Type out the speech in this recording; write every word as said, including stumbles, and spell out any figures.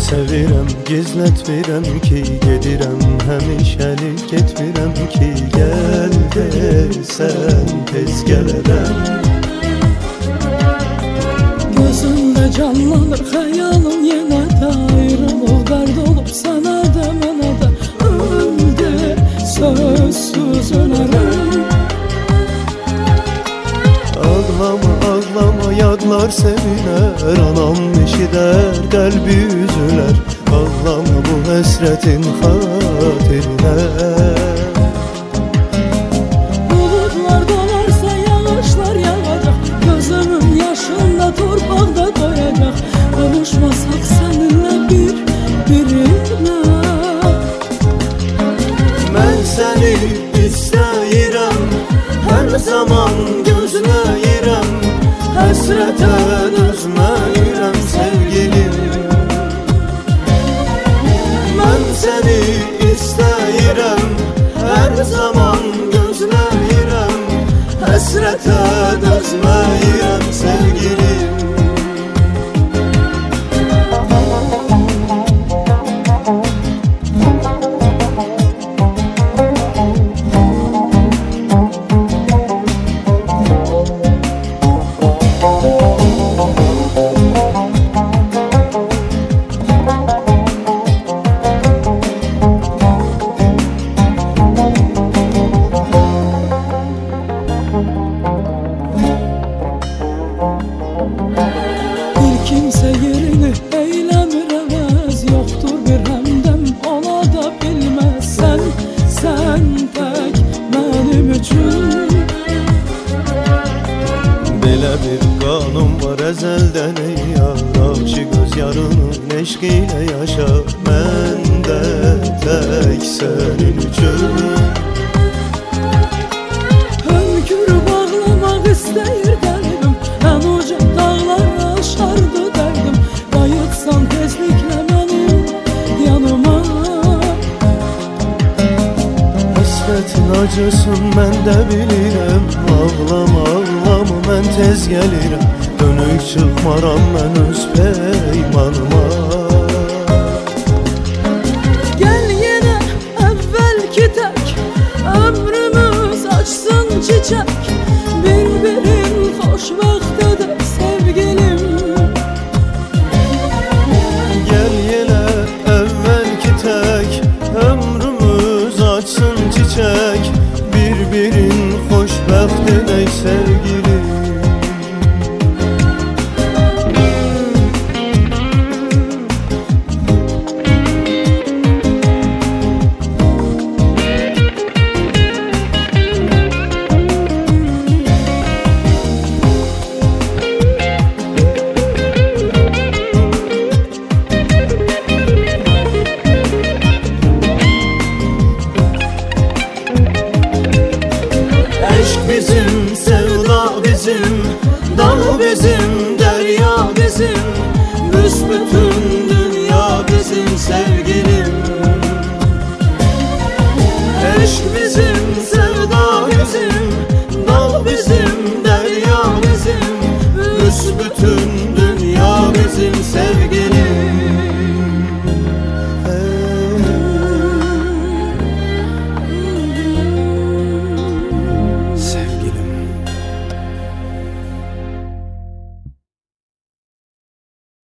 sevirəm, gizlətmirəm ki, gedirəm, həmişəlik getmirəm ki, gəl desən tez gələrəm. Gözümdə canlanır xəyalım yenə də, ayrılıq dərd olub sənə də mənə də, öldü sözsüz ölərəm. Ağlama, ağlama, yadlar sevilər, anam eşidər, qəlbi üzülər. Ağlama bu həsrətin xatirinə. Buludlar dolarsa yağışlar yağacaq, gözümün yaşında torpaqda doyacaq. Qavuşmasaq səninlə bir birinə. Mən səni istəyirəm, hər zaman gözləyirəm, həsrətə dözməyirəm sevgilim. Mən səni istəyirəm, hər zaman gözləyirəm, həsrətə dözməyirəm sevgilim. Kimsə yerini eyləmir əvəz, yoxdur bir həmdəm ona da bilməzsən, sən tək mənim üçün. Belə bir qanun var əzəldən ey yar, aşıq öz yarının eşqi ilə yaşa, mən də tək sənin üçün. Hönkür bağlamaq istəyir qəlbim, ən uca dağlar aşardı dərdim, qayıtsan tezliklə mənim yanıma. Həsrətin acısın mən də bilirəm, ağlama, ağlama, mən tez gəlirəm, dönük çıxmaram mən öz peymanıma. Gəl yenə əvvəlki tək, ömrümüz açsın çiçək, bir-birin xoşbəxt edək sevgilim. Gəl yenə əvvəlki tək, ömrümüz açsın çiçək, bir-birin xoşbəxt edək sevgilim. Bizim, sevda bizim, dağ bizim, derya bizim, büsbütün dünya bizim sevgilim.